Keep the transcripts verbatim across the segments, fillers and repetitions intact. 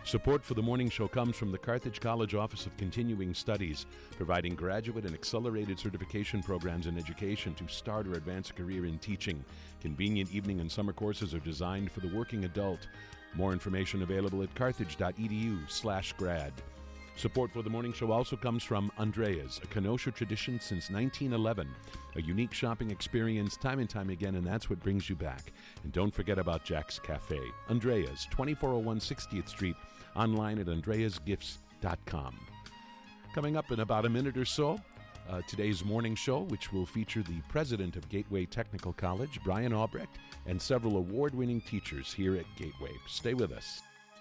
Support for the morning show comes from the Carthage College Office of Continuing Studies, providing graduate and accelerated certification programs in education to start or advance a career in teaching. Convenient evening and summer courses are designed for the working adult. More information available at carthage.edu slash grad. Support for the morning show also comes from Andrea's, a Kenosha tradition since nineteen eleven. A unique shopping experience time and time again, and that's what brings you back. And don't forget about Jack's Cafe. Andrea's, twenty-four oh one sixtieth Street, online at andreas gifts dot com. Coming up in about a minute or so, uh, today's morning show, which will feature the president of Gateway Technical College, Brian Albrecht, and several award-winning teachers here at Gateway. Stay with us.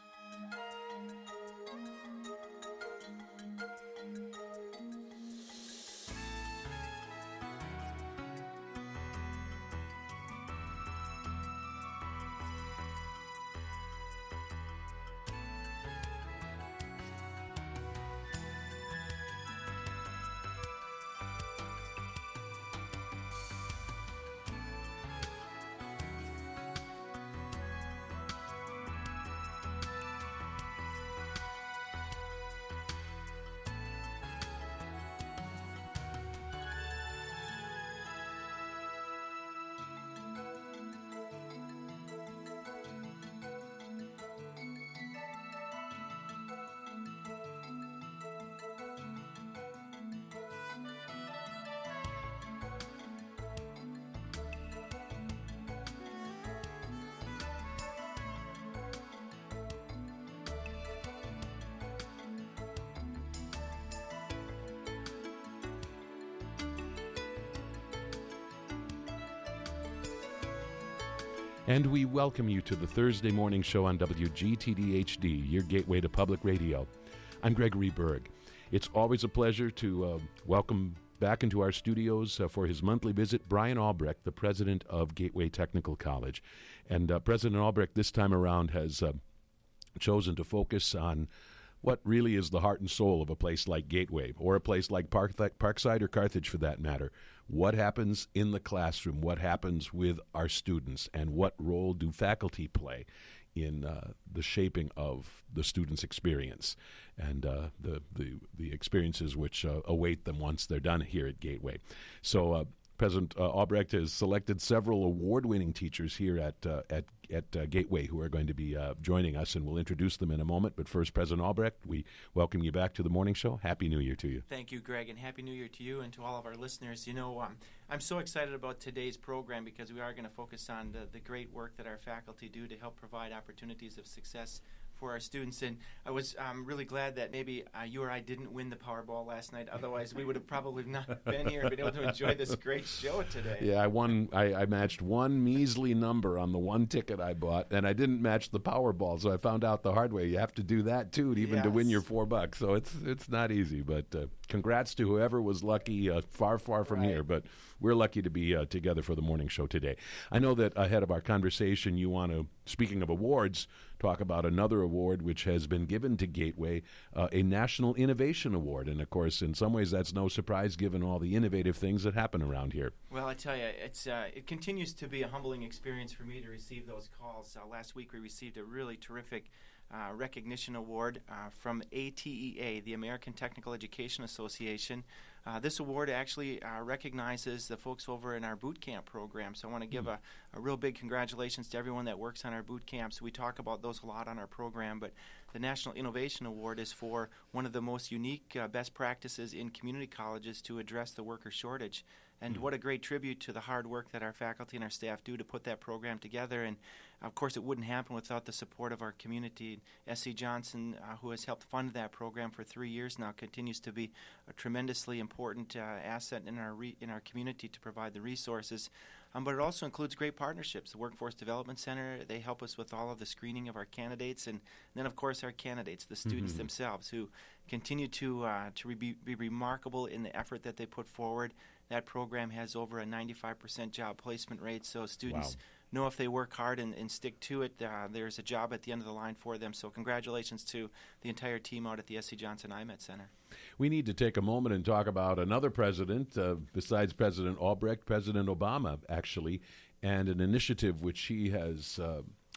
And we welcome you to the Thursday morning show on W G T D H D, your gateway to public radio. I'm Gregory Berg. It's always a pleasure to uh, welcome back into our studios uh, for his monthly visit Brian Albrecht, the president of Gateway Technical College. And uh, President Albrecht this time around has uh, chosen to focus on what really is the heart and soul of a place like Gateway, or a place like Park, Parkside or Carthage for that matter. What happens in the classroom? What happens with our students? And what role do faculty play in uh, the shaping of the students' experience and uh, the, the the experiences which uh, await them once they're done here at Gateway? So uh, President uh, Albrecht has selected several award-winning teachers here at uh, at at uh, Gateway who are going to be uh, joining us, and we'll introduce them in a moment. But first, President Albrecht, we welcome you back to the morning show. Happy New Year to you. Thank you, Greg, and Happy New Year to you and to all of our listeners. You know, um, I'm so excited about today's program because we are going to focus on the, the great work that our faculty do to help provide opportunities of success for our students. And I was um, really glad that maybe uh, you or I didn't win the Powerball last night. Otherwise, we would have probably not been here and been able to enjoy this great show today. Yeah, I won. I, I matched one measly number on the one ticket I bought, and I didn't match the Powerball. So I found out the hard way. You have to do that too, even yes. to win your four bucks. So it's it's not easy. But uh, congrats to whoever was lucky, uh, far far from right. here. But we're lucky to be uh, together for the morning show today. I know that ahead of our conversation, you want to, speaking of awards, talk about another award which has been given to Gateway, uh, a National Innovation Award. And, of course, in some ways that's no surprise given all the innovative things that happen around here. Well, I tell you, it's uh, it continues to be a humbling experience for me to receive those calls. Uh, last week we received a really terrific uh, recognition award uh, from A T E A, the American Technical Education Association. Uh, this award actually uh, recognizes the folks over in our boot camp program. So I want to give mm. a, a real big congratulations to everyone that works on our boot camps. We talk about those a lot on our program, but the National Innovation Award is for one of the most unique uh, best practices in community colleges to address the worker shortage. And mm. what a great tribute to the hard work that our faculty and our staff do to put that program together. And, of course, it wouldn't happen without the support of our community. S C Johnson, uh, who has helped fund that program for three years now, continues to be a tremendously important uh, asset in our re- in our community to provide the resources. Um, but it also includes great partnerships. The Workforce Development Center, they help us with all of the screening of our candidates. And then, of course, our candidates, the students mm-hmm. themselves, who continue to, uh, to re- be remarkable in the effort that they put forward. That program has over a ninety-five percent job placement rate, so students wow. know if they work hard and, and stick to it, uh, there's a job at the end of the line for them. So congratulations to the entire team out at the S C Johnson I M E T Center. We need to take a moment and talk about another president, uh, besides President Albrecht, President Obama, actually, and an initiative which he has uh,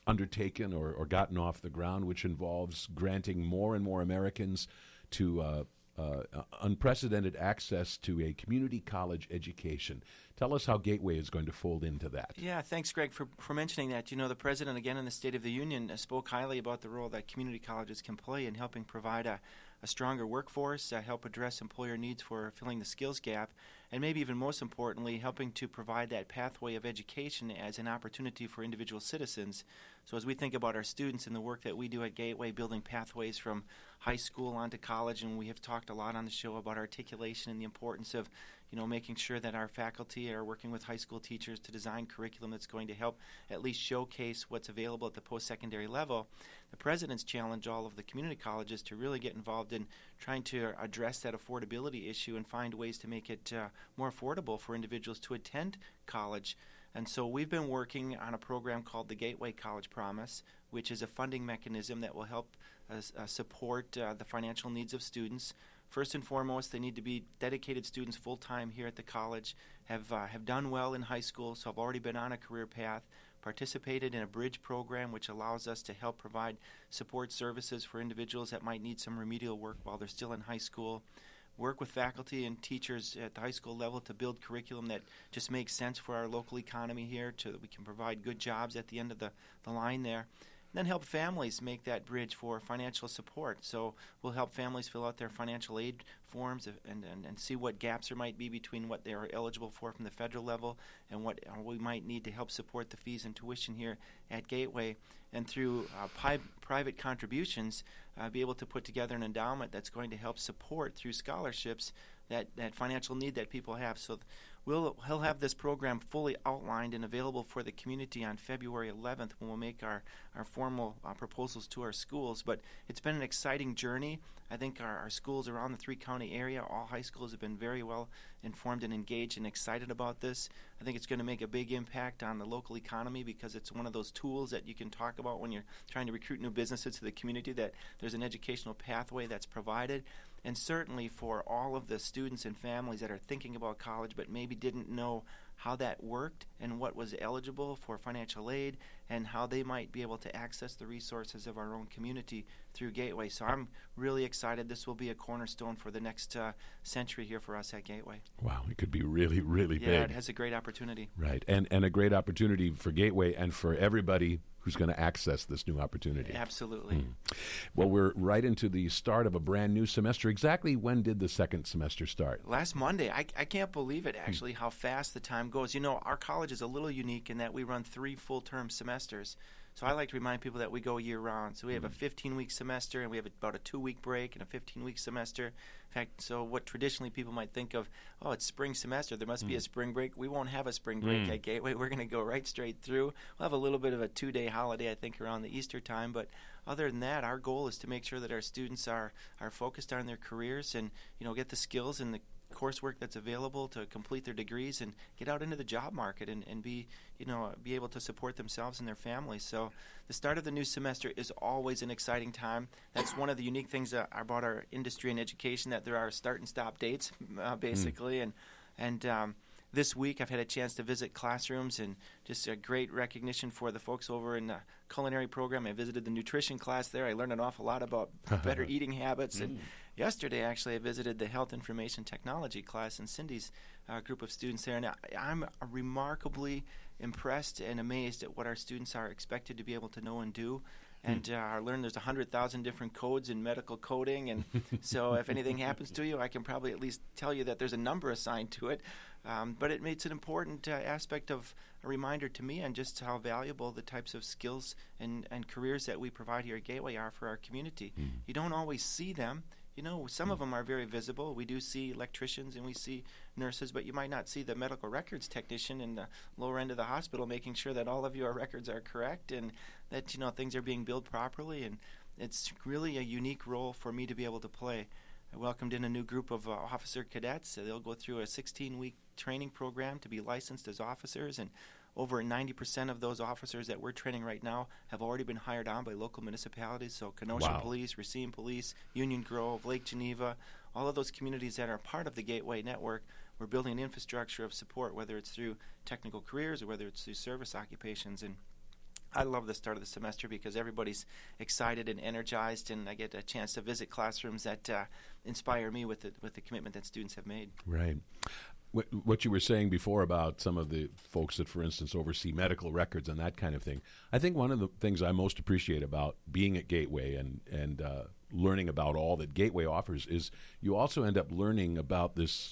undertaken or, or gotten off the ground, which involves granting more and more Americans to uh, uh, unprecedented access to a community college education. Tell us how Gateway is going to fold into that. Yeah, thanks, Greg, for, for mentioning that. You know, the President, again, in the State of the Union, uh, spoke highly about the role that community colleges can play in helping provide a, a stronger workforce, uh, help address employer needs for filling the skills gap, and maybe even most importantly, helping to provide that pathway of education as an opportunity for individual citizens. So as we think about our students and the work that we do at Gateway, building pathways from high school onto college, and we have talked a lot on the show about articulation and the importance of, you know, making sure that our faculty are working with high school teachers to design curriculum that's going to help at least showcase what's available at the post-secondary level. The President's challenged all of the community colleges to really get involved in trying to address that affordability issue and find ways to make it uh, more affordable for individuals to attend college. And so we've been working on a program called the Gateway College Promise, which is a funding mechanism that will help us, uh, support uh, the financial needs of students. First and foremost, they need to be dedicated students full-time here at the college, have uh, have done well in high school, so have already been on a career path, participated in a bridge program which allows us to help provide support services for individuals that might need some remedial work while they're still in high school, work with faculty and teachers at the high school level to build curriculum that just makes sense for our local economy here so that we can provide good jobs at the end of the, the line there. And then help families make that bridge for financial support. So we'll help families fill out their financial aid forms and, and, and see what gaps there might be between what they are eligible for from the federal level and what we might need to help support the fees and tuition here at Gateway. And through uh, pi- private contributions, uh, be able to put together an endowment that's going to help support through scholarships that, that financial need that people have. So th- we'll he'll have this program fully outlined and available for the community on February eleventh when we'll make our, our formal uh, proposals to our schools. But it's been an exciting journey. I think our, our schools around the three-county area, all high schools, have been very well informed and engaged and excited about this. I think it's going to make a big impact on the local economy because it's one of those tools that you can talk about when you're trying to recruit new businesses to the community, that there's an educational pathway that's provided. And certainly for all of the students and families that are thinking about college but maybe didn't know how that worked and what was eligible for financial aid and how they might be able to access the resources of our own community through Gateway. So I'm really excited. This will be a cornerstone for the next uh, century here for us at Gateway. Wow, it could be really, really yeah, big. Yeah, it has a great opportunity. Right, and and a great opportunity for Gateway and for everybody who's going to access this new opportunity. Absolutely. Hmm. Well, we're right into the start of a brand new semester. Exactly when did the second semester start? Last Monday. I, I can't believe it, actually, hmm. how fast the time goes. You know, our college is a little unique in that we run three full-term semesters. So I like to remind people that we go year-round. So we have a fifteen-week semester, and we have about a two-week break and a fifteen-week semester. In fact, so what traditionally people might think of, oh, it's spring semester, there must mm. be a spring break. We won't have a spring break mm. at Gateway. We're going to go right straight through. We'll have a little bit of a two-day holiday, I think, around the Easter time. But other than that, our goal is to make sure that our students are, are focused on their careers and, you know, get the skills and the coursework that's available to complete their degrees and get out into the job market and, and be, you know, be able to support themselves and their families. So the start of the new semester is always an exciting time. That's one of the unique things about our industry and education, that there are start and stop dates, uh, basically. Mm. And, and um, this week I've had a chance to visit classrooms and just a great recognition for the folks over in the culinary program. I visited the nutrition class there. I learned an awful lot about better eating habits. Mm. And yesterday, actually, I visited the health information technology class in Cindy's uh, group of students there. And I, I'm remarkably impressed and amazed at what our students are expected to be able to know and do. And uh, I learned there's one hundred thousand different codes in medical coding. And so if anything happens to you, I can probably at least tell you that there's a number assigned to it. Um, but it makes an important uh, aspect of a reminder to me on just how valuable the types of skills and, and careers that we provide here at Gateway are for our community. Mm. You don't always see them. You know, some of them are very visible. We do see electricians and we see nurses, but you might not see the medical records technician in the lower end of the hospital making sure that all of your records are correct and that, you know, things are being billed properly. And it's really a unique role for me to be able to play. I welcomed in a new group of uh, officer cadets. So they'll go through a sixteen-week training program to be licensed as officers, and over ninety percent of those officers that we're training right now have already been hired on by local municipalities. So Kenosha wow. Police, Racine Police, Union Grove, Lake Geneva, all of those communities that are part of the Gateway network. We're building an infrastructure of support, whether it's through technical careers or whether it's through service occupations. And I love the start of the semester because everybody's excited and energized, and I get a chance to visit classrooms that uh, inspire me with the, with the commitment that students have made. Right. What, what you were saying before about some of the folks that, for instance, oversee medical records and that kind of thing, I think one of the things I most appreciate about being at Gateway and, and uh, learning about all that Gateway offers is you also end up learning about this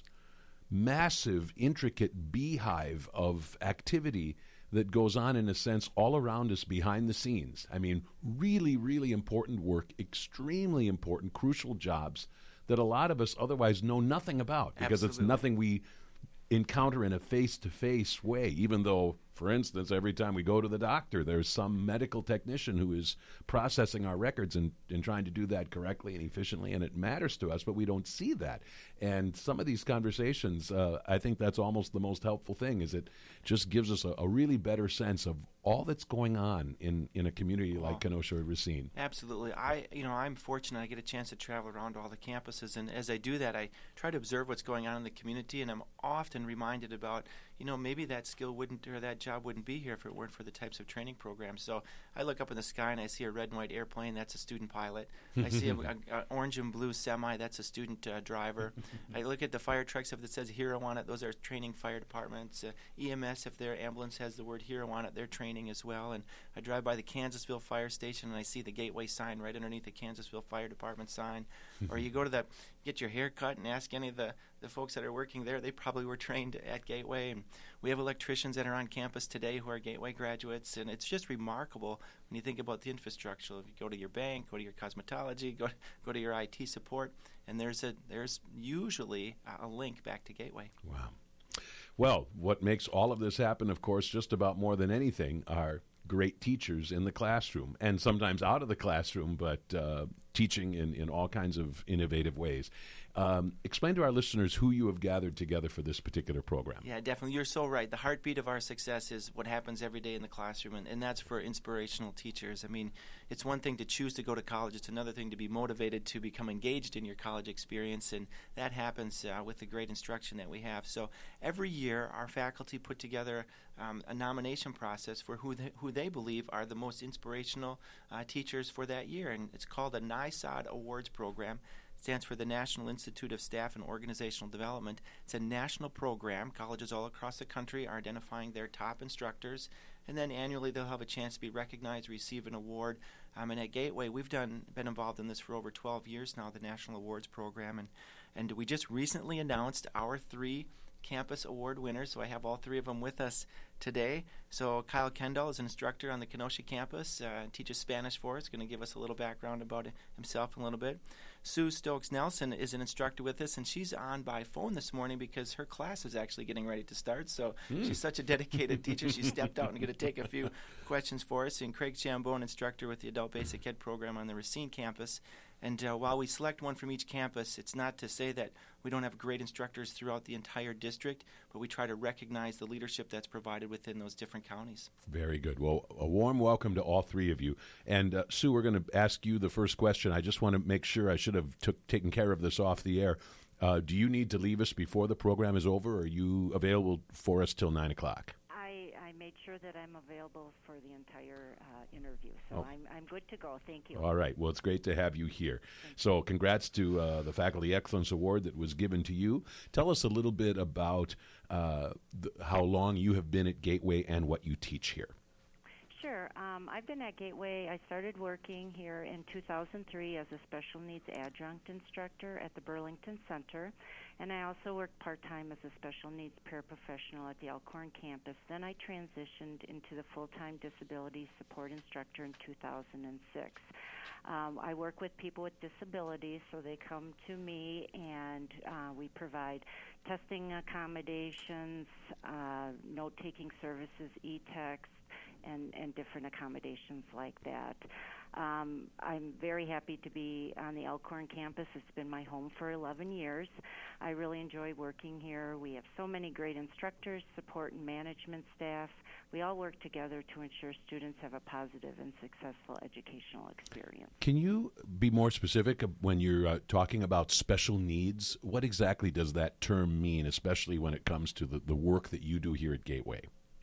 massive, intricate beehive of activity that goes on, in a sense, all around us behind the scenes. I mean, really, really important work, extremely important, crucial jobs that a lot of us otherwise know nothing about because Absolutely. It's nothing we encounter in a face-to-face way, even though, for instance, every time we go to the doctor, there's some medical technician who is processing our records and, and trying to do that correctly and efficiently, and it matters to us, but we don't see that. And some of these conversations, uh, I think that's almost the most helpful thing, is it just gives us a, a really better sense of all that's going on in, in a community like Wow. Kenosha or Racine. Absolutely. I, you know, I'm fortunate. I get a chance to travel around to all the campuses, and as I do that, I try to observe what's going on in the community, and I'm often reminded about, you know, maybe that skill wouldn't or that job wouldn't be here if it weren't for the types of training programs. So I look up in the sky and I see a red and white airplane. That's a student pilot. I see an orange and blue semi. That's a student uh, driver. I look at the fire trucks if it says Hero on it. Those are training fire departments. Uh, E M S, if their ambulance has the word Hero on it, they're training as well. And I drive by the Kansasville Fire Station and I see the Gateway sign right underneath the Kansasville Fire Department sign. Or you go to the get your hair cut and ask any of the, the folks that are working there. They probably were trained at Gateway. And we have electricians that are on campus today who are Gateway graduates. And it's just remarkable when you think about the infrastructure. If you go to your bank, go to your cosmetology, go go to your I T support, and there's a there's usually a link back to Gateway. Wow. Well, what makes all of this happen, of course, just about more than anything, are great teachers in the classroom, and sometimes out of the classroom, but uh, teaching in, in all kinds of innovative ways. Um, explain to our listeners who you have gathered together for this particular program. Yeah, definitely. You're so right. The heartbeat of our success is what happens every day in the classroom, and, and that's for inspirational teachers. I mean, it's one thing to choose to go to college. It's another thing to be motivated to become engaged in your college experience, and that happens uh, with the great instruction that we have. So every year, our faculty put together um, a nomination process for who they, who they believe are the most inspirational uh, teachers for that year, and it's called the NISOD Awards Program. Stands for the National Institute of Staff and Organizational Development. It's a national program. Colleges all across the country are identifying their top instructors, and then annually they'll have a chance to be recognized, receive an award. Um, and at Gateway, we've done been involved in this for over twelve years now, the National Awards Program, and, and we just recently announced our three campus award winners, so I have all three of them with us today. So Kyle Kendall is an instructor on the Kenosha campus, uh, teaches Spanish for us, going to give us a little background about himself in a little bit. Sue Stokes Nelson is an instructor with us, and she's on by phone this morning because her class is actually getting ready to start. So mm. she's such a dedicated teacher. She stepped out and going to take a few questions for us. And Craig Chambone, instructor with the Adult Basic Ed program on the Racine campus. And uh, while we select one from each campus, it's not to say that we don't have great instructors throughout the entire district, but we try to recognize the leadership that's provided within those different counties. Very good. Well, a warm welcome to all three of you. And uh, Sue, we're going to ask you the first question. I just want to make sure I should have took, taken care of this off the air. Uh, do you need to leave us before the program is over, or are you available for us till nine o'clock? I, I made sure that I'm available for the entire uh, interview, so oh. I'm, I'm good to go. Thank you. All right. Well, it's great to have you here. So congrats to uh, the Faculty Excellence Award that was given to you. Tell us a little bit about uh, the, how long you have been at Gateway and what you teach here. Sure. Um, I've been at Gateway. I started working here in two thousand three as a special needs adjunct instructor at the Burlington Center, and I also worked part-time as a special needs paraprofessional at the Elkhorn campus. Then I transitioned into the full-time disability support instructor in two thousand six. Um, I work with people with disabilities, so they come to me, and uh, we provide testing accommodations, uh, note-taking services, e-text, and, and different accommodations like that. Um, I'm very happy to be on the Elkhorn campus. It's been my home for eleven years. I really enjoy working here. We have so many great instructors, support and management staff. We all work together to ensure students have a positive and successful educational experience. Can you be more specific when you're uh, talking about special needs? What exactly does that term mean, especially when it comes to the, the work that you do here at Gateway? Sure.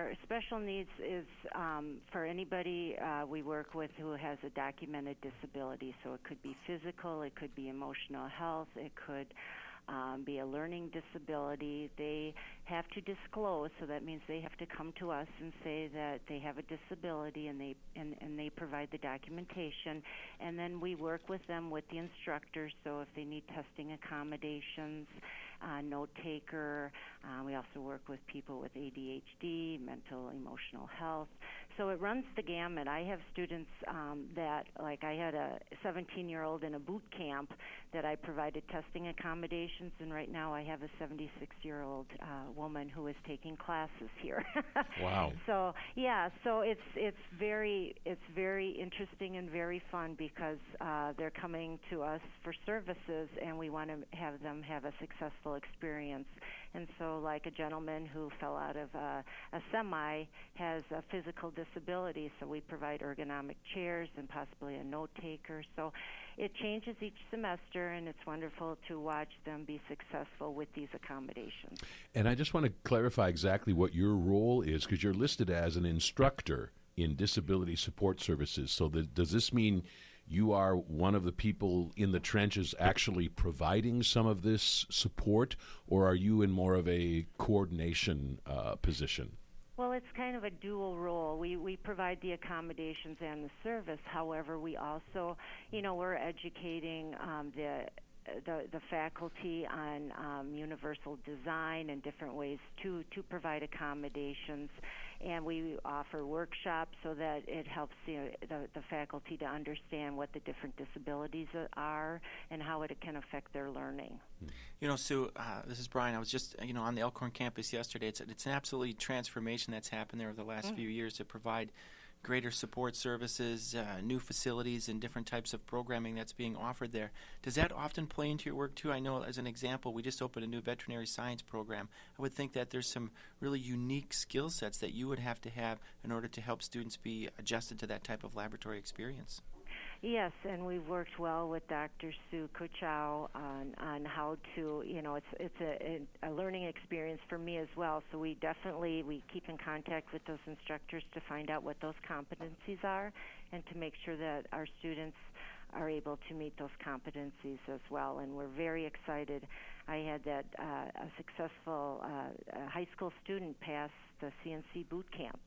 our special needs is um, for anybody uh, we work with who has a documented disability. So it could be physical, it could be emotional health, it could um, be a learning disability. They have to disclose, so that means they have to come to us and say that they have a disability, and they and, and they provide the documentation, and then we work with them with the instructors. So if they need testing accommodations, uh, note taker, uh, we also work with people with A D H D, mental emotional health. So it runs the gamut. I have students um, that, like I had a seventeen-year-old in a boot camp that I provided testing accommodations, and right now I have a seventy-six-year-old uh, woman who is taking classes here. Wow. So yeah, so it's it's very it's very interesting and very fun because uh, they're coming to us for services, and we want to have them have a successful experience. And so, like a gentleman who fell out of a, a semi has a physical disability, so we provide ergonomic chairs and possibly a note taker. So it changes each semester, and it's wonderful to watch them be successful with these accommodations. And I just want to clarify exactly what your role is, because you're listed as an instructor in disability support services. So the, does this mean you are one of the people in the trenches actually providing some of this support, or are you in more of a coordination uh, position? Well, it's kind of a dual role. We we provide the accommodations and the service. However, we also, you know, we're educating um, the the the faculty on um, universal design and different ways to to provide accommodations. And we offer workshops so that it helps the, the, the faculty to understand what the different disabilities are and how it can affect their learning. You know, Sue, uh, this is Brian. I was just, you know, on the Elkhorn campus yesterday. It's it's an absolutely transformation that's happened there over the last mm. few years to provide greater support services, uh, new facilities, and different types of programming that's being offered there. Does that often play into your work, too? I know, as an example, we just opened a new veterinary science program. I would think that there's some really unique skill sets that you would have to have in order to help students be adjusted to that type of laboratory experience. Yes, and we've worked well with Doctor Sue Kuchow on, on how to, you know, it's it's a, a learning experience for me as well. So we definitely, we keep in contact with those instructors to find out what those competencies are and to make sure that our students are able to meet those competencies as well. And we're very excited. I had that uh, a successful uh, a high school student pass the C N C boot camp.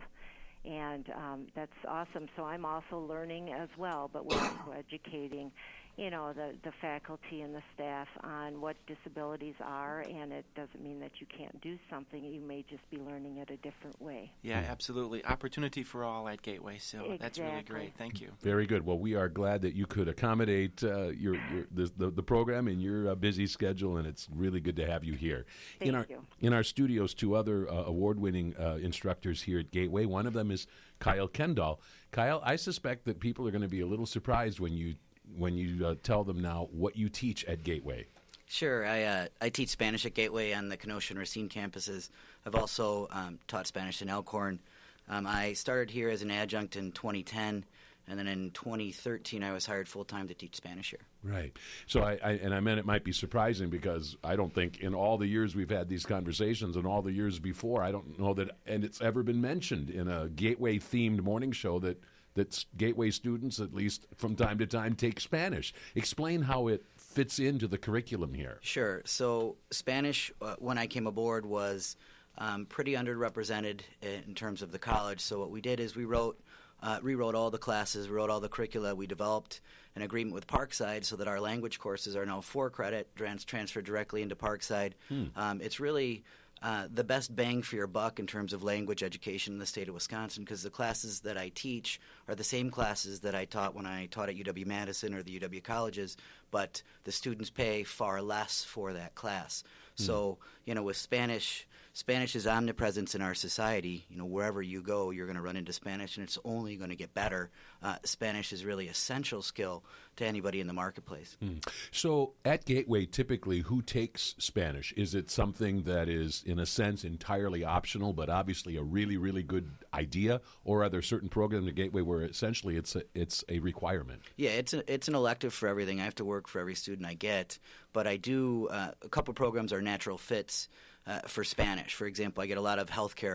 And um, that's awesome. So I'm also learning as well, but we're also educating, you know, the, the faculty and the staff on what disabilities are, and it doesn't mean that you can't do something. You may just be learning it a different way. Yeah, absolutely. Opportunity for all at Gateway, so exactly. That's really great. Thank you. Very good. Well, we are glad that you could accommodate uh, your, your the, the, the program in your uh, busy schedule, and it's really good to have you here. Thank in our, you. In our studios, two other uh, award-winning uh, instructors here at Gateway. One of them is Kyle Kendall. Kyle, I suspect that people are going to be a little surprised when you when you uh, tell them now what you teach at Gateway. Sure. I uh, I teach Spanish at Gateway on the Kenosha and Racine campuses. I've also um, taught Spanish in Elkhorn. Um, I started here as an adjunct in twenty ten, and then in twenty thirteen I was hired full-time to teach Spanish here. Right. So I, I and I meant it might be surprising because I don't think in all the years we've had these conversations and all the years before, I don't know that, and it's ever been mentioned in a Gateway-themed morning show that that Gateway students, at least from time to time, take Spanish. Explain how it fits into the curriculum here. Sure. So Spanish, uh, when I came aboard, was um, pretty underrepresented in terms of the college. So what we did is we wrote, uh, rewrote all the classes, wrote all the curricula. We developed an agreement with Parkside so that our language courses are now four credit, trans- transferred directly into Parkside. Hmm. Um, it's really Uh, the best bang for your buck in terms of language education in the state of Wisconsin, because the classes that I teach are the same classes that I taught when I taught at U W-Madison or the U W colleges, but the students pay far less for that class. Mm. So, you know, with Spanish, Spanish is omnipresent in our society. You know, wherever you go, you're going to run into Spanish, and it's only going to get better. Uh, Spanish is really essential skill to anybody in the marketplace. Mm. So at Gateway, typically, who takes Spanish? Is it something that is, in a sense, entirely optional, but obviously a really, really good idea? Or are there certain programs at Gateway where essentially it's a, it's a requirement? Yeah, it's a, it's an elective for everything. I have to work for every student I get, but I do uh, a couple programs are natural fits. Uh, for Spanish. For example, I get a lot of healthcare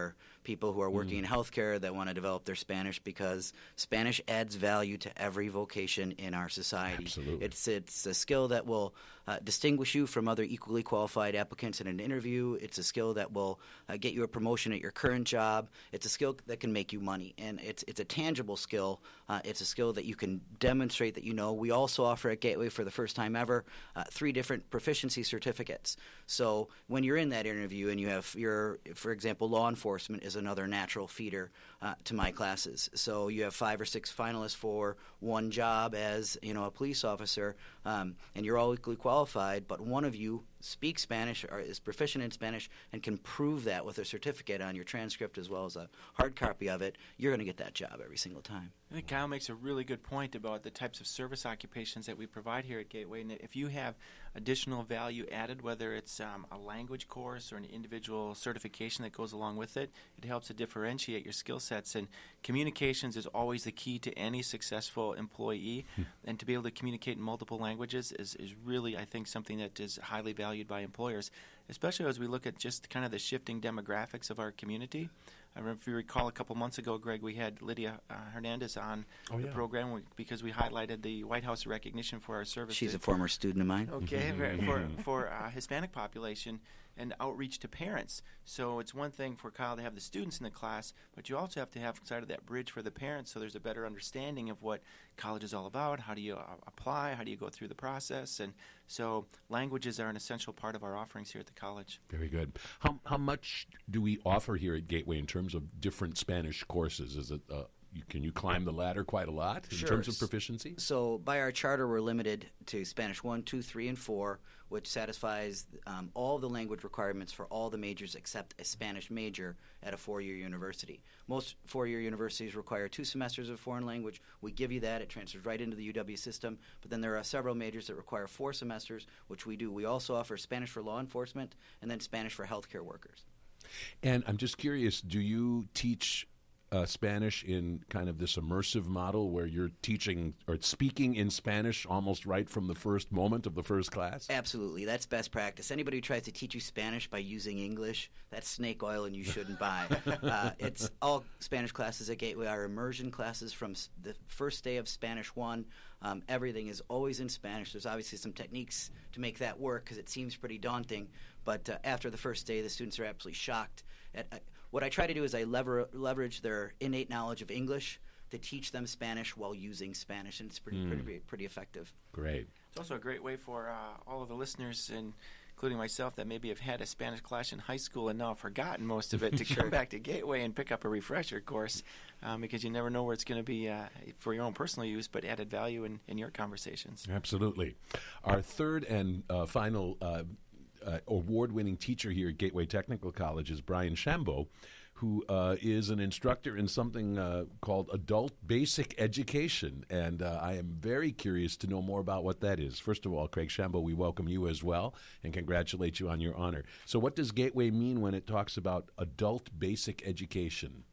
people who are working Mm. in healthcare that want to develop their Spanish, because Spanish adds value to every vocation in our society. Absolutely. It's it's a skill that will uh, distinguish you from other equally qualified applicants in an interview. It's a skill that will uh, get you a promotion at your current job. It's a skill that can make you money, and it's it's a tangible skill. Uh, it's a skill that you can demonstrate that you know. We also offer at Gateway for the first time ever uh, three different proficiency certificates. So when you're in that interview and you have your, for example, law enforcement is another natural feeder uh, to my classes. So you have five or six finalists for one job as, you know, a police officer, um, and you're all equally qualified, but one of you speaks Spanish or is proficient in Spanish and can prove that with a certificate on your transcript as well as a hard copy of it, you're going to get that job every single time. I think Kyle makes a really good point about the types of service occupations that we provide here at Gateway. And if you have additional value added, whether it's um, a language course or an individual certification that goes along with it, it helps to differentiate your skill sets. And communications is always the key to any successful employee. Hmm. And to be able to communicate in multiple languages is, is really, I think, something that is highly valued by employers, especially as we look at just kind of the shifting demographics of our community. I remember, if you recall, a couple months ago, Greg, we had Lydia uh, Hernandez on oh, the yeah. program we, because we highlighted the White House recognition for our services. She's a former student of mine. Okay, for for uh, Hispanic population and outreach to parents. So it's one thing for Kyle to have the students in the class, but you also have to have side of that bridge for the parents, so there's a better understanding of what college is all about. How do you uh, apply? How do you go through the process? And so languages are an essential part of our offerings here at the college. Very good. How how much do we offer here at Gateway in terms of different Spanish courses? Is it uh, you, can you climb the ladder quite a lot in Sure. terms of proficiency? So by our charter, we're limited to Spanish one, two, three, and four, which satisfies um, all the language requirements for all the majors except a Spanish major at a four-year university. Most four-year universities require two semesters of foreign language. We give you that. It transfers right into the U W system. But then there are several majors that require four semesters, which we do. We also offer Spanish for law enforcement and then Spanish for healthcare workers. And I'm just curious, do you teach uh, Spanish in kind of this immersive model where you're teaching or speaking in Spanish almost right from the first moment of the first class? Absolutely. That's best practice. Anybody who tries to teach you Spanish by using English, that's snake oil and you shouldn't buy. Uh, it's all Spanish classes at Gateway are immersion classes from s- the first day of Spanish one. Um, everything is always in Spanish. There's obviously some techniques to make that work because it seems pretty daunting. But uh, after the first day, the students are absolutely shocked. At, uh, what I try to do is I lever- leverage their innate knowledge of English to teach them Spanish while using Spanish, and it's pretty Mm. pretty, pretty effective. Great. It's also a great way for uh, all of the listeners, and including myself, that maybe have had a Spanish class in high school and now have forgotten most of it, to come back to Gateway and pick up a refresher course, um, because you never know where it's going to be uh, for your own personal use, but added value in, in your conversations. Absolutely. Our third and uh, final uh, uh, award-winning teacher here at Gateway Technical College is Brian Shambo, who uh, is an instructor in something uh, called Adult Basic Education. And uh, I am very curious to know more about what that is. First of all, Craig Shambo, we welcome you as well and congratulate you on your honor. So what does Gateway mean when it talks about adult basic education?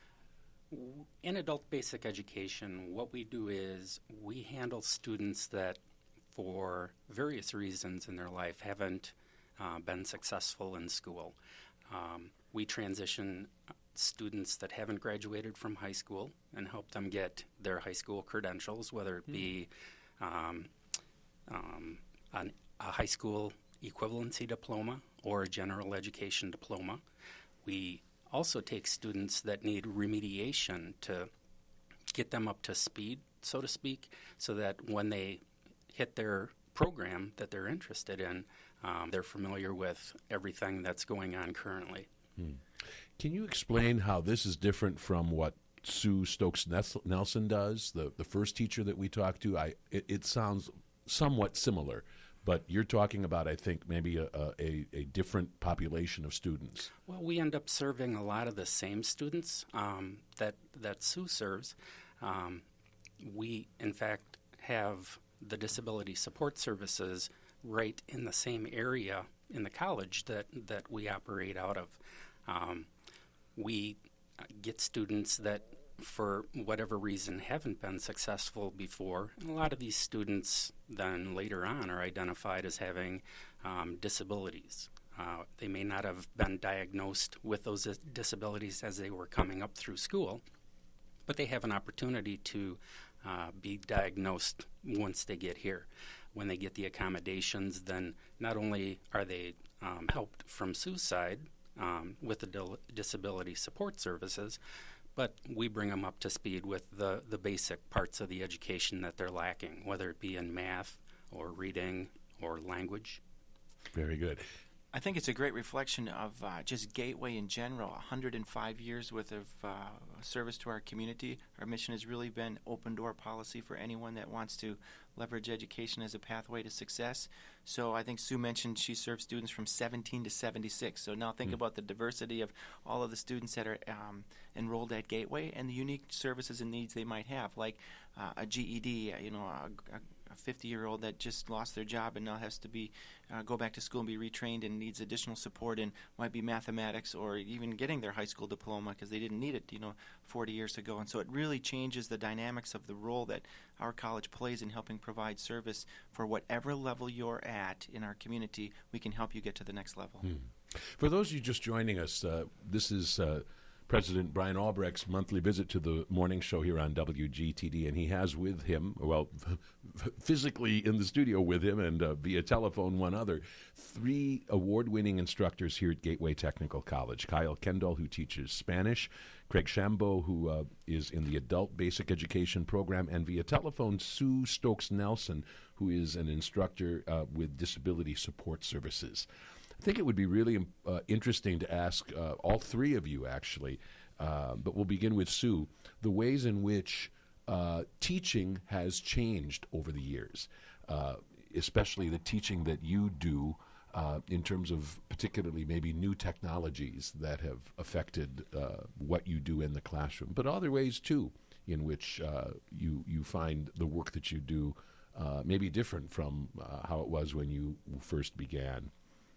In adult basic education, what we do is we handle students that, for various reasons in their life, haven't uh, been successful in school. Um, we transition students that haven't graduated from high school and help them get their high school credentials, whether it be um, um, an, a high school equivalency diploma or a general education diploma. We also take students that need remediation to get them up to speed, so to speak, so that when they hit their program that they're interested in, um, they're familiar with everything that's going on currently. Hmm. Can you explain how this is different from what Sue Stokes Nelson does, the, the first teacher that we talked to? I it, it sounds somewhat similar, but you're talking about, I think, maybe a, a, a different population of students. Well, we end up serving a lot of the same students um, that, that Sue serves. Um, we, in fact, have the disability support services right in the same area in the college that, that we operate out of. Um, we get students that, for whatever reason, haven't been successful before. And a lot of these students then later on are identified as having um, disabilities. Uh, they may not have been diagnosed with those dis- disabilities as they were coming up through school, but they have an opportunity to uh, be diagnosed once they get here. When they get the accommodations, then not only are they um, helped from Sue's side um, with the dil- disability support services, but we bring them up to speed with the, the basic parts of the education that they're lacking, whether it be in math or reading or language. Very good. I think it's a great reflection of uh, just Gateway in general. one hundred five years worth of uh, service to our community. Our mission has really been open door policy for anyone that wants to leverage education as a pathway to success. So I think Sue mentioned she serves students from seventeen to seventy-six. So now think mm. about the diversity of all of the students that are um, enrolled at Gateway and the unique services and needs they might have, like uh, a G E D, you know, a, a a fifty-year-old that just lost their job and now has to be uh, go back to school and be retrained and needs additional support in might be mathematics or even getting their high school diploma because they didn't need it, you know, forty years ago. And so it really changes the dynamics of the role that our college plays in helping provide service for whatever level you're at in our community. We can help you get to the next level. Hmm. For those of you just joining us, uh, this is uh, President Brian Albrecht's monthly visit to the morning show here on W G T D, and he has with him, well, physically in the studio with him and uh, via telephone one other, three award-winning instructors here at Gateway Technical College. Kyle Kendall, who teaches Spanish, Craig Shambo, who uh, is in the adult basic education program, and via telephone, Sue Stokes-Nelson, who is an instructor uh, with disability support services. I think it would be really uh, interesting to ask uh, all three of you, actually, uh, but we'll begin with Sue, the ways in which uh, teaching has changed over the years, uh, especially the teaching that you do uh, in terms of particularly maybe new technologies that have affected uh, what you do in the classroom, but other ways, too, in which uh, you, you find the work that you do uh, maybe different from uh, how it was when you first began.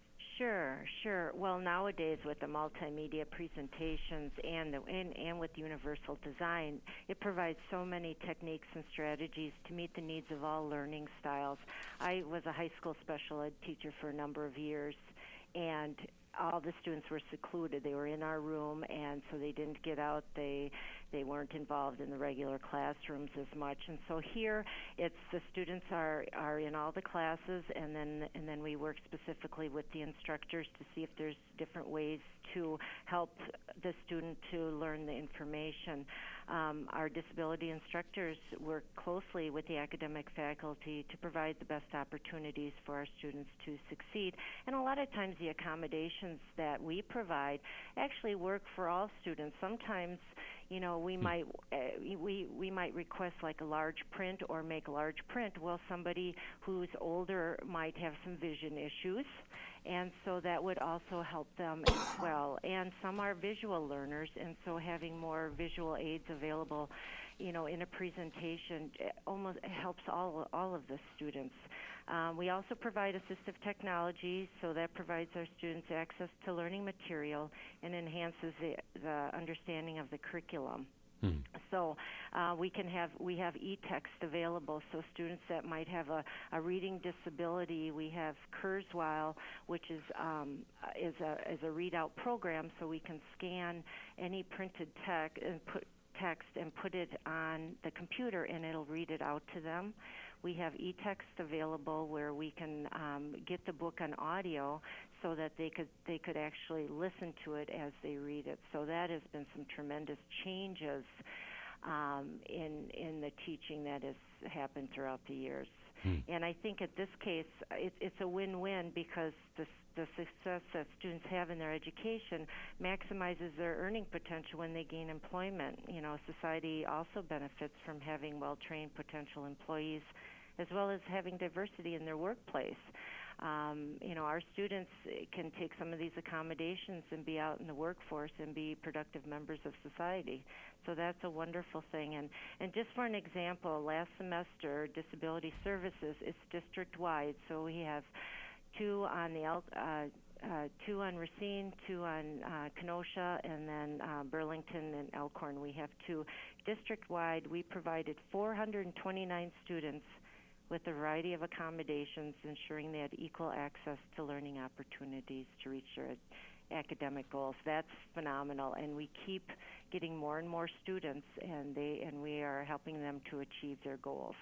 Sure, sure. Well, nowadays with the multimedia presentations and, the, and and with universal design, it provides so many techniques and strategies to meet the needs of all learning styles. I was a high school special ed teacher for a number of years, and all the students were secluded. They were in our room, and so they didn't get out. They they weren't involved in the regular classrooms as much. And so here, it's the students are, are in all the classes, and then and then we work specifically with the instructors to see if there's different ways to help the student to learn the information. Um, our disability instructors work closely with the academic faculty to provide the best opportunities for our students to succeed. And a lot of times the accommodations that we provide actually work for all students. Sometimes, you know, we might uh, we we might request like a large print or make a large print. Well, somebody who's older might have some vision issues, and so that would also help them as well. And some are visual learners, and so having more visual aids available, you know, in a presentation almost helps all all of the students. Um, we also provide assistive technology, so that provides our students access to learning material and enhances the, the understanding of the curriculum. Hmm. So uh, we can have we have e-text available. So students that might have a, a reading disability, we have Kurzweil, which is um, is a is a readout program. So we can scan any printed text and put text and put it on the computer, and it'll read it out to them. We have e-text available where we can um, get the book on audio so that they could they could actually listen to it as they read it. So that has been some tremendous changes um, in in the teaching that has happened throughout the years. Hmm. And I think at this case, it, it's a win-win because the the success that students have in their education maximizes their earning potential when they gain employment. You know, society also benefits from having well-trained potential employees, as well as having diversity in their workplace. Um, you know, our students can take some of these accommodations and be out in the workforce and be productive members of society. So that's a wonderful thing. And, and just for an example, last semester, Disability Services is district-wide. So we have two on the uh, uh, two on Racine, two on uh, Kenosha, and then uh, Burlington and Elkhorn. We have two district-wide. We provided four hundred twenty-nine students with a variety of accommodations, ensuring they had equal access to learning opportunities to reach their academic goals. That's phenomenal, and we keep getting more and more students, and they and we are helping them to achieve their goals.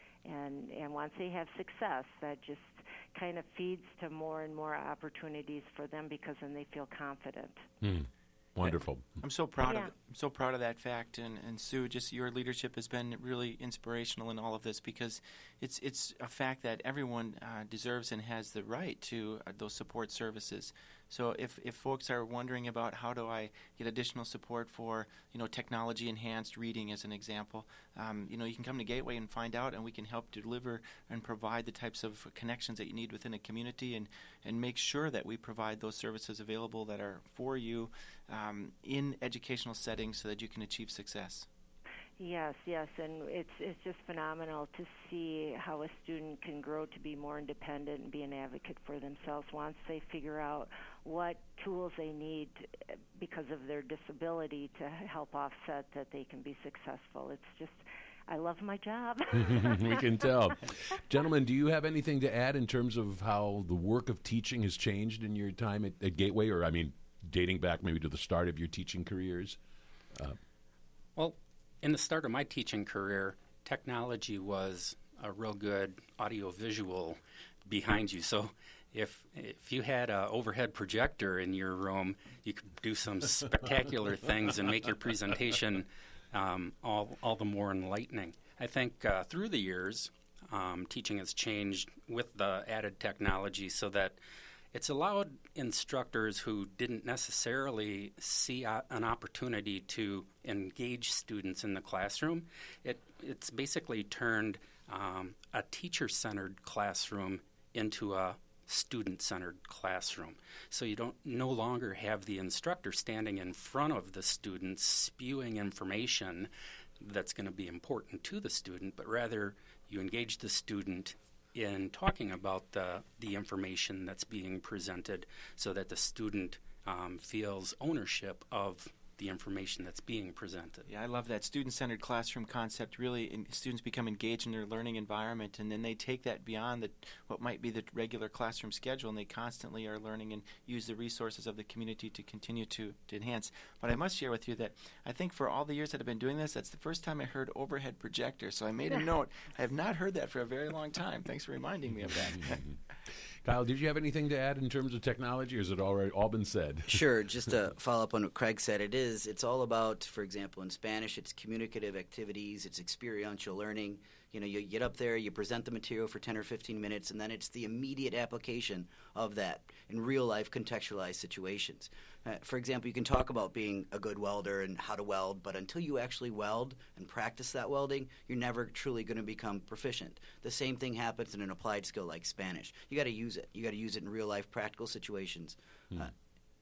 And and once they have success, that just kind of feeds to more and more opportunities for them, because then they feel confident. Mm. Wonderful. I'm so proud yeah. of I'm so proud of that fact, and, and Sue, just your leadership has been really inspirational in all of this, because it's it's a fact that everyone uh, deserves and has the right to uh, those support services. So if, if folks are wondering about how do I get additional support for, you know, technology enhanced reading as an example, um, you know, you can come to Gateway and find out, and we can help deliver and provide the types of connections that you need within a community, and, and make sure that we provide those services available that are for you um, in educational settings so that you can achieve success. Yes, yes, and it's it's just phenomenal to see how a student can grow to be more independent and be an advocate for themselves once they figure out what tools they need because of their disability to help offset that they can be successful. It's just, I love my job. We can tell. Gentlemen, do you have anything to add in terms of how the work of teaching has changed in your time at, at Gateway, or, I mean, dating back maybe to the start of your teaching careers? Uh, Well, in the start of my teaching career, technology was a real good audio-visual behind you. So if if you had an overhead projector in your room, you could do some spectacular things and make your presentation um, all, all the more enlightening. I think uh, through the years, um, teaching has changed with the added technology so that it's allowed instructors who didn't necessarily see a, an opportunity to engage students in the classroom. It, it's basically turned um, a teacher-centered classroom into a student-centered classroom. So you don't no longer have the instructor standing in front of the students spewing information that's going to be important to the student, but rather you engage the student in talking about the, the information that's being presented so that the student um, feels ownership of the information that's being presented. Yeah, I love that student-centered classroom concept. Really, in, students become engaged in their learning environment, and then they take that beyond the, what might be the regular classroom schedule, and they constantly are learning and use the resources of the community to continue to, to enhance. But I must share with you that I think for all the years that I've been doing this, that's the first time I heard overhead projector. So I made a note. I have not heard that for a very long time. Thanks for reminding me of that. Kyle, did you have anything to add in terms of technology, or has it already all been said? Sure. Just to follow up on what Craig said, it is. It's all about, for example, in Spanish, it's communicative activities, it's experiential learning. You know, you get up there, you present the material for ten or fifteen minutes, and then it's the immediate application of that in real-life contextualized situations. Uh, for example, you can talk about being a good welder and how to weld, but until you actually weld and practice that welding, you're never truly going to become proficient. The same thing happens in an applied skill like Spanish. You got to use it. You got to use it in real-life practical situations. Hmm. Uh,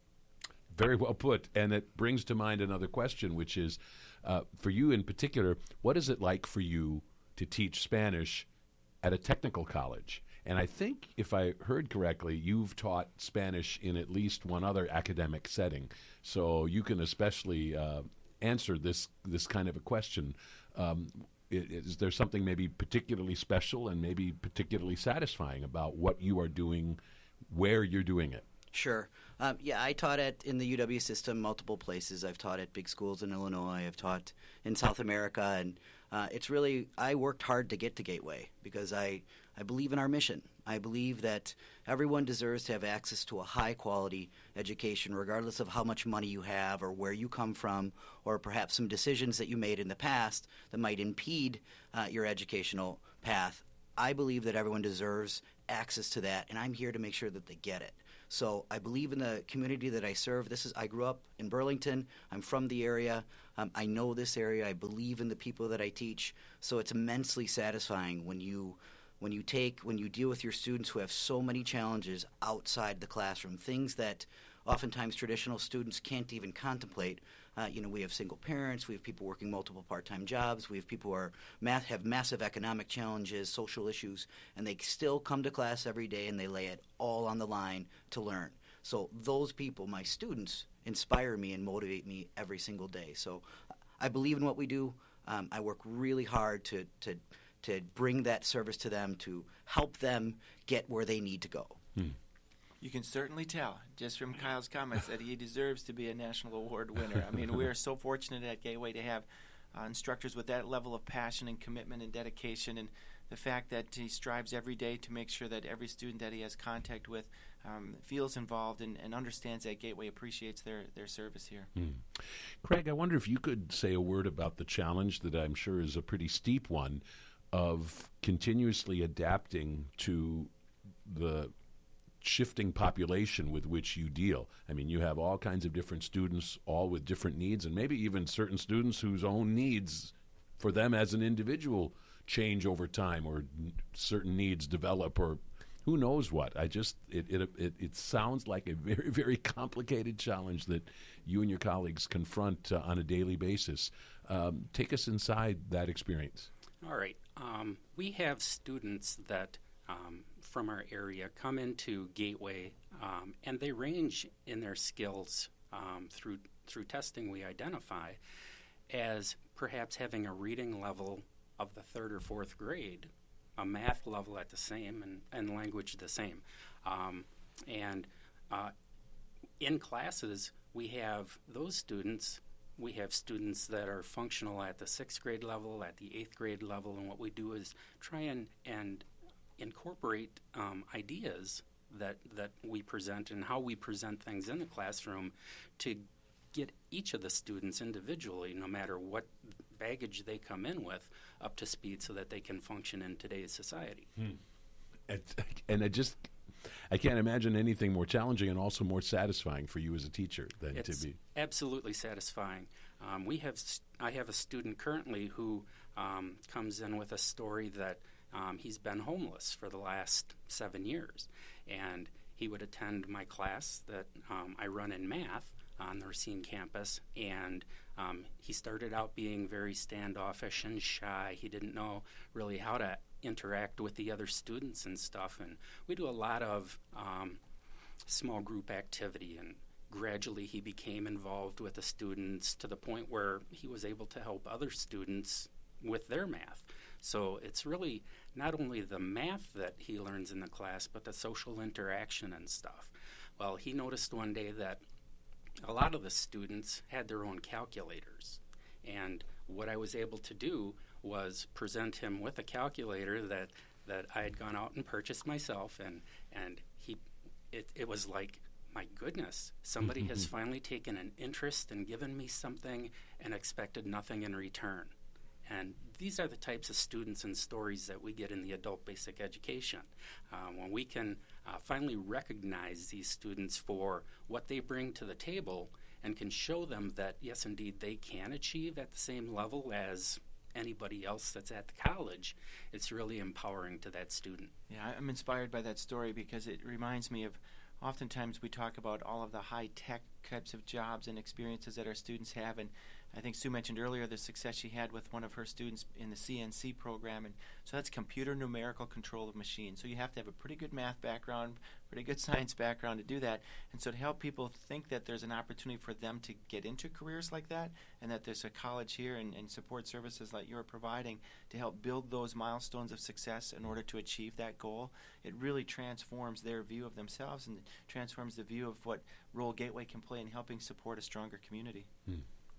Very well put, and it brings to mind another question, which is, uh, for you in particular, what is it like for you to teach Spanish at a technical college? And I think, if I heard correctly, you've taught Spanish in at least one other academic setting, so you can especially uh, answer this this kind of a question. Um, is there something maybe particularly special and maybe particularly satisfying about what you are doing, where you're doing it? Sure. Um, yeah, I taught at in the U W system multiple places. I've taught at big schools in Illinois. I've taught in South America, and uh, it's really I worked hard to get to Gateway because I I believe in our mission. I believe that everyone deserves to have access to a high-quality education, regardless of how much money you have or where you come from, or perhaps some decisions that you made in the past that might impede uh, your educational path. I believe that everyone deserves access to that, and I'm here to make sure that they get it. So I believe in the community that I serve. This is I grew up in Burlington. I'm from the area. Um, I know this area. I believe in the people that I teach. So it's immensely satisfying when you when you take when you deal with your students who have so many challenges outside the classroom, things that oftentimes traditional students can't even contemplate. Uh, you know, we have single parents, we have people working multiple part-time jobs, we have people who are math, have massive economic challenges, social issues, and they still come to class every day and they lay it all on the line to learn. So those people, my students, inspire me and motivate me every single day. So I believe in what we do. Um, I work really hard to, to to bring that service to them, to help them get where they need to go. Hmm. You can certainly tell, just from Kyle's comments, that he deserves to be a national award winner. I mean, we are so fortunate at Gateway to have uh, instructors with that level of passion and commitment and dedication, and the fact that he strives every day to make sure that every student that he has contact with um, feels involved and, and understands that Gateway appreciates their, their service here. Hmm. Craig, I wonder if you could say a word about the challenge that I'm sure is a pretty steep one of continuously adapting to the shifting population with which you deal. I mean, you have all kinds of different students, all with different needs, and maybe even certain students whose own needs for them as an individual change over time, or n- certain needs develop, or who knows what. I just, it, it, it, it sounds like a very, very complicated challenge that you and your colleagues confront uh, on a daily basis. Um, take us inside that experience. All right. Um, we have students that um, from our area come into Gateway, um, and they range in their skills um, through through testing we identify as perhaps having a reading level of the third or fourth grade, a math level at the same, and, and language the same. Um, and uh, in classes, we have those students. We have students that are functional at the sixth grade level, at the eighth grade level, and what we do is try and, and incorporate um, ideas that that we present and how we present things in the classroom to get each of the students individually, no matter what baggage they come in with, up to speed so that they can function in today's society. Hmm. And, and I just, I can't imagine anything more challenging and also more satisfying for you as a teacher than It's to be. absolutely satisfying. Um, we have, I have a student currently who um, comes in with a story that um, he's been homeless for the last seven years, and he would attend my class that um, I run in math on the Racine campus, and um, he started out being very standoffish and shy. He didn't know really how to interact with the other students and stuff, and we do a lot of um, small group activity, and gradually he became involved with the students to the point where he was able to help other students with their math. So it's really not only the math that he learns in the class, but the social interaction and stuff. Well, he noticed one day that a lot of the students had their own calculators, and what I was able to do was present him with a calculator that, that I had gone out and purchased myself, and, and he it, it was like, my goodness, somebody mm-hmm. has finally taken an interest and given me something and expected nothing in return. And these are the types of students and stories that we get in the adult basic education. Uh, when we can uh, finally recognize these students for what they bring to the table and can show them that, yes, indeed, they can achieve at the same level as anybody else that's at the college, it's really empowering to that student. Yeah, I'm inspired by that story because it reminds me of oftentimes we talk about all of the high-tech types of jobs and experiences that our students have, and I think Sue mentioned earlier the success she had with one of her students in the C N C program, and so that's computer numerical control of machines. So you have to have a pretty good math background, pretty good science background to do that, and so to help people think that there's an opportunity for them to get into careers like that, and that there's a college here and, and support services like you're providing to help build those milestones of success in order to achieve that goal, it really transforms their view of themselves and transforms the view of what role Gateway can play in helping support a stronger community. Hmm.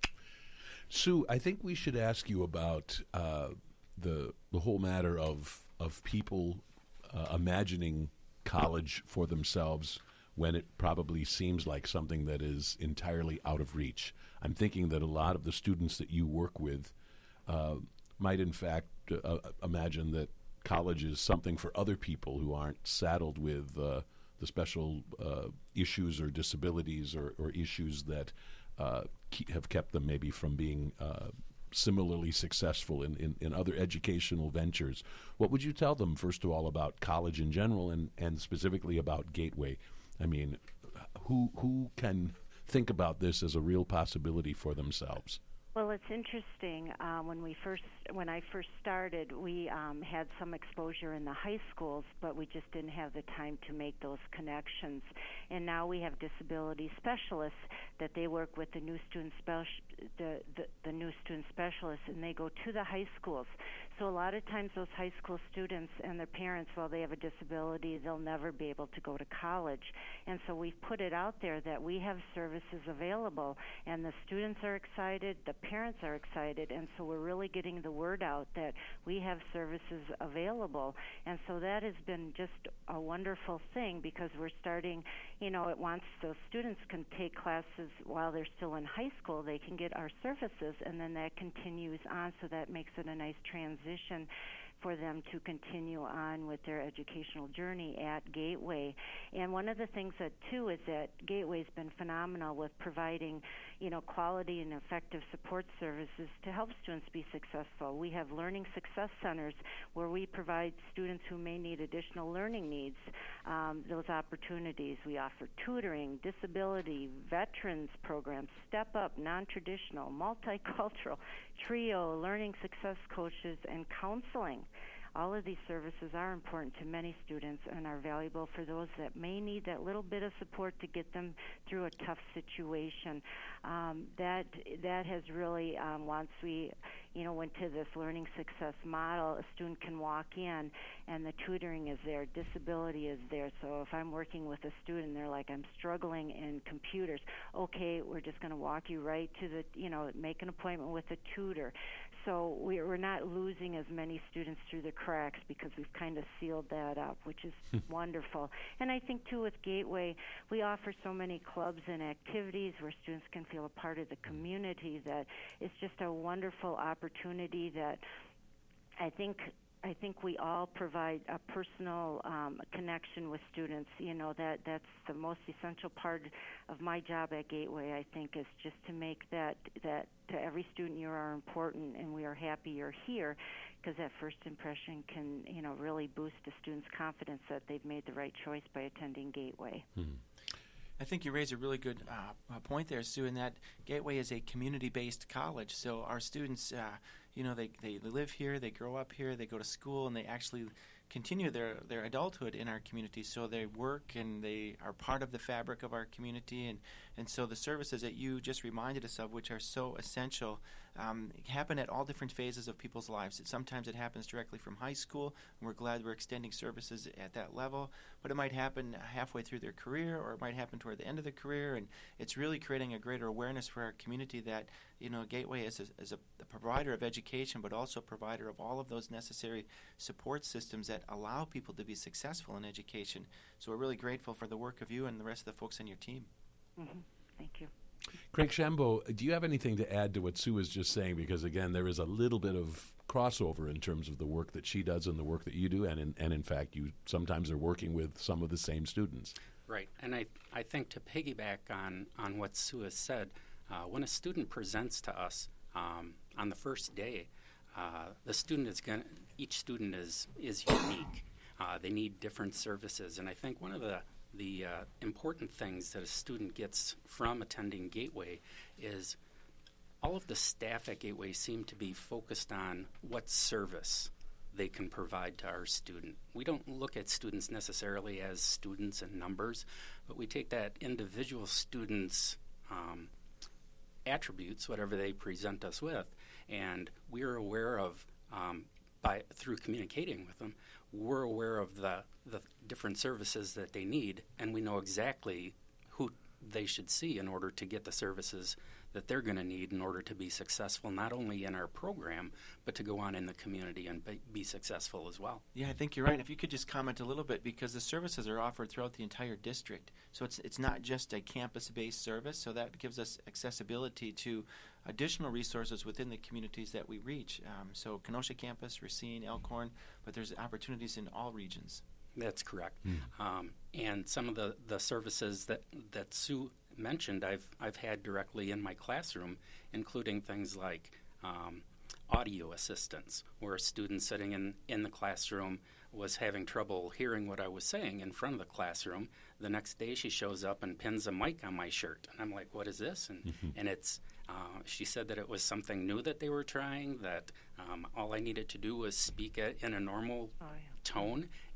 Sue, I think we should ask you about uh, the the whole matter of of people uh, imagining college for themselves when it probably seems like something that is entirely out of reach. I'm thinking that a lot of the students that you work with uh, might, in fact, uh, imagine that college is something for other people who aren't saddled with uh, the special uh, issues or disabilities or, or issues that uh, ke- have kept them maybe from being uh, similarly successful in, in, in other educational ventures. What would you tell them, first of all, about college in general and, and specifically about Gateway? I mean, who who can think about this as a real possibility for themselves? Well, it's interesting. Uh, when we first, when I first started, we um, had some exposure in the high schools, but we just didn't have the time to make those connections. And now we have disability specialists that they work with the new student speci- the, the the new student specialists, and they go to the high schools. So a lot of times those high school students and their parents, while they have a disability, they'll never be able to go to college. And so we've put it out there that we have services available, and the students are excited, the parents are excited, and so we're really getting the word out that we have services available. And so that has been just a wonderful thing, because we're starting, you know, it wants those students can take classes while they're still in high school. They can get our services, and then that continues on, so that makes it a nice transition for them to continue on with their educational journey at Gateway. And one of the things that, too, is that Gateway's been phenomenal with providing, you know, quality and effective support services to help students be successful. We have learning success centers where we provide students who may need additional learning needs um, those opportunities. We offer tutoring, disability, veterans programs, step up, non-traditional, multicultural, trio, learning success coaches, and counseling. All of these services are important to many students and are valuable for those that may need that little bit of support to get them through a tough situation. Um, that that has really, um, once we, you know, went to this learning success model, a student can walk in and the tutoring is there, disability is there. So if I'm working with a student, they're like, I'm struggling in computers. Okay, we're just going to walk you right to the, you know, make an appointment with a tutor. So we're not losing as many students through the cracks because we've kind of sealed that up, which is wonderful. And I think, too, with Gateway, we offer so many clubs and activities where students can feel a part of the community that it's just a wonderful opportunity that I think I think we all provide a personal um, connection with students. You know, that that's the most essential part of my job at Gateway, I think, is just to make that, that to every student you are important and we are happy you're here, because that first impression can, you know, really boost a student's confidence that they've made the right choice by attending Gateway. Hmm. I think you raise a really good uh, point there, Sue, in that Gateway is a community-based college. So our students, uh, you know, they, they live here, they grow up here, they go to school, and they actually continue their, their adulthood in our community. So they work and they are part of the fabric of our community. And, and so the services that you just reminded us of, which are so essential, um, happen at all different phases of people's lives. It, sometimes it happens directly from high school, and we're glad we're extending services at that level. But it might happen halfway through their career, or it might happen toward the end of their career. And it's really creating a greater awareness for our community that, you know, Gateway is a, is a, a provider of education, but also a provider of all of those necessary support systems that allow people to be successful in education. So we're really grateful for the work of you and the rest of the folks on your team. Mm-hmm. Thank you. Craig Shambo, do you have anything to add to what Sue was just saying? Because, again, there is a little bit of crossover in terms of the work that she does and the work that you do, and in, and in fact, you sometimes are working with some of the same students. Right, and I, I think to piggyback on, on what Sue has said, uh, when a student presents to us um, on the first day, uh, the student is going each student is, is unique. Uh, they need different services, and I think one of the The uh, important things that a student gets from attending Gateway is all of the staff at Gateway seem to be focused on what service they can provide to our student. We don't look at students necessarily as students and numbers, but we take that individual student's um, attributes, whatever they present us with, and we're aware of, um, by through communicating with them, we're aware of the, the different services that they need, and we know exactly who they should see in order to get the services that they're going to need in order to be successful, not only in our program, but to go on in the community and be, be successful as well. Yeah, I think you're right. If you could just comment a little bit, because the services are offered throughout the entire district. So it's it's not just a campus-based service, so that gives us accessibility to additional resources within the communities that we reach. Um, so Kenosha campus, Racine, Elkhorn, but there's opportunities in all regions. That's correct. Mm. Um, and some of the, the services that, that Sue mentioned I've I've had directly in my classroom, including things like um, audio assistance, where a student sitting in, in the classroom was having trouble hearing what I was saying in front of the classroom. The next day she shows up and pins a mic on my shirt. And I'm like, what is this? And, mm-hmm. and it's uh, she said that it was something new that they were trying, that um, all I needed to do was speak it in a normal Oh, yeah. tone,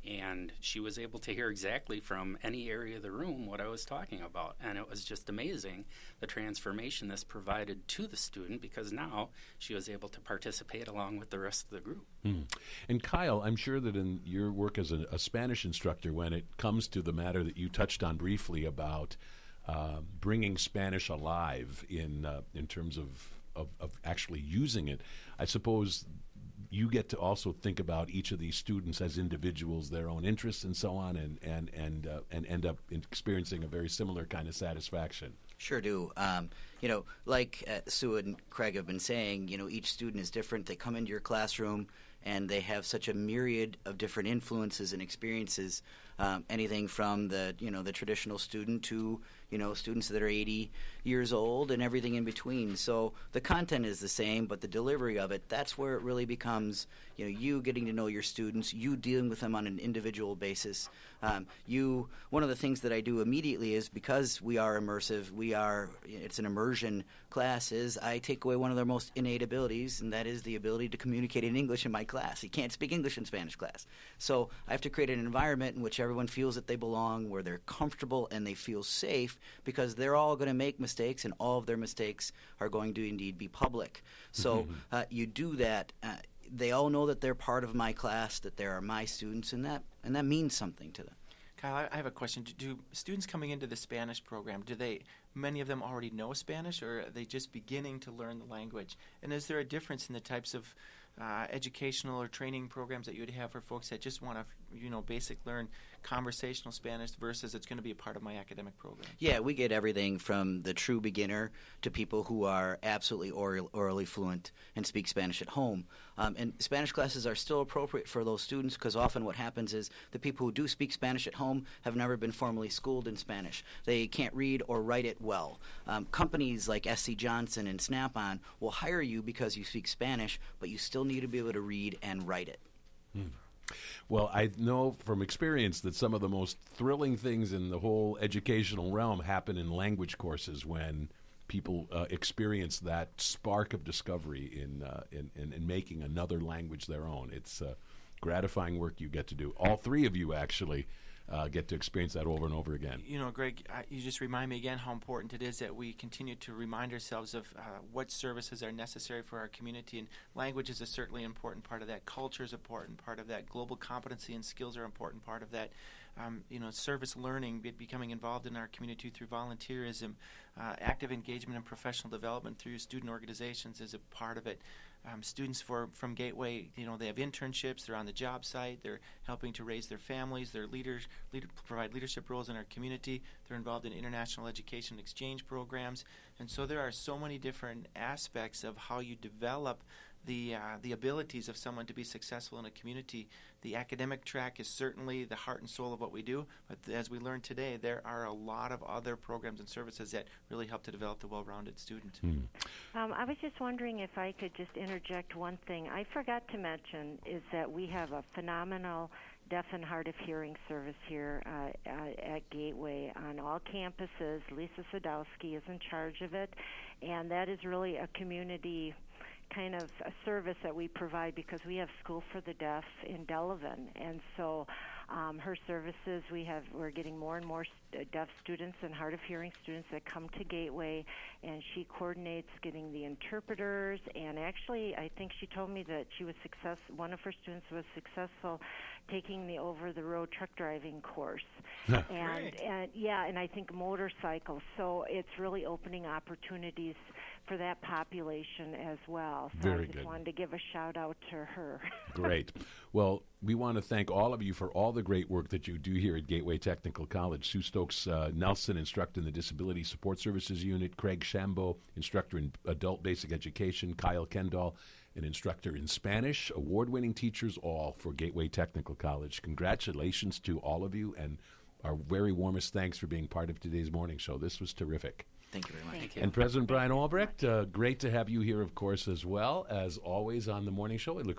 And she was able to hear exactly from any area of the room what I was talking about. And it was just amazing, the transformation this provided to the student, because now she was able to participate along with the rest of the group. Hmm. And Kyle, I'm sure that in your work as a, a Spanish instructor, when it comes to the matter that you touched on briefly about uh, bringing Spanish alive in uh, in terms of, of, of actually using it, I suppose you get to also think about each of these students as individuals, their own interests and so on, and and and uh, and end up experiencing a very similar kind of satisfaction. Sure do. Um, you know, like uh, Sue and Craig have been saying, you know, each student is different. They come into your classroom and they have such a myriad of different influences and experiences. Um, anything from the you know the traditional student to you know students that are eighty years old and everything in between. So the content is the same, but the delivery of it, that's where it really becomes you know you getting to know your students, you dealing with them on an individual basis. Um, you one of the things that I do immediately is, because we are immersive, we are it's an immersion class, is I take away one of their most innate abilities, and that is the ability to communicate in English in my class. You can't speak English in Spanish class, so I have to create an environment in which everyone feels that they belong, where they're comfortable and they feel safe, because they're all going to make mistakes, and all of their mistakes are going to indeed be public. So Mm-hmm. uh, you do that. Uh, they all know that they're part of my class, that they are my students, and that and that means something to them. Kyle, I I have a question. Do, do students coming into the Spanish program, do they, many of them already know Spanish, or are they just beginning to learn the language? And is there a difference in the types of uh, educational or training programs that you would have for folks that just want to, you know, basic learn conversational Spanish versus it's going to be a part of my academic program? Yeah, we get everything from the true beginner to people who are absolutely oral, orally fluent and speak Spanish at home. Um, and Spanish classes are still appropriate for those students, because often what happens is the people who do speak Spanish at home have never been formally schooled in Spanish. They can't read or write it well. Um, companies like S C Johnson and Snap-on will hire you because you speak Spanish, but you still need to be able to read and write it. Hmm. Well, I know from experience that some of the most thrilling things in the whole educational realm happen in language courses, when people uh, experience that spark of discovery in, uh, in, in in making another language their own. It's uh, gratifying work you get to do. All three of you actually uh, get to experience that over and over again. You know, Greg, I, you just remind me again how important it is that we continue to remind ourselves of uh, what services are necessary for our community, and language is a certainly important part of that. Culture is an important part of that. Global competency and skills are an important part of that. Um, you know, service learning, be, becoming involved in our community through volunteerism, uh, active engagement and professional development through student organizations is a part of it. Um, students for from Gateway, you know, they have internships. They're on the job site. They're helping to raise their families. They're leaders, leader, provide leadership roles in our community. They're involved in international education exchange programs, and so there are so many different aspects of how you develop the uh, the abilities of someone to be successful in a community. The academic track is certainly the heart and soul of what we do, but th- as we learned today, there are a lot of other programs and services that really help to develop the well-rounded student. Hmm. Um, I was just wondering if I could just interject one thing. I forgot to mention is that we have a phenomenal deaf and hard of hearing service here uh, uh, at Gateway on all campuses. Lisa Sadowski is in charge of it, and that is really a community kind of a service that we provide, because we have School for the Deaf in Delavan, and so um, her services, we have we're getting more and more st- deaf students and hard of hearing students that come to Gateway, and she coordinates getting the interpreters. And actually, I think she told me that she was success. One of her students was successful taking the over-the-road truck driving course, and Great. and yeah, and I think motorcycles. So it's really opening opportunities for that population as well. So Very I just good. wanted to give a shout out to her. Great. Well, we want to thank all of you for all the great work that you do here at Gateway Technical College. Sue Stokes uh, Nelson, instructor in the Disability Support Services Unit. Craig Shambo, instructor in Adult Basic Education. Kyle Kendall, an instructor in Spanish. Award-winning teachers all for Gateway Technical College. Congratulations to all of you, and our very warmest thanks for being part of today's morning show. This was terrific. Thank you very much. Thank you. And President Brian Albrecht, uh, great to have you here, of course, as well, as always on the morning show. I look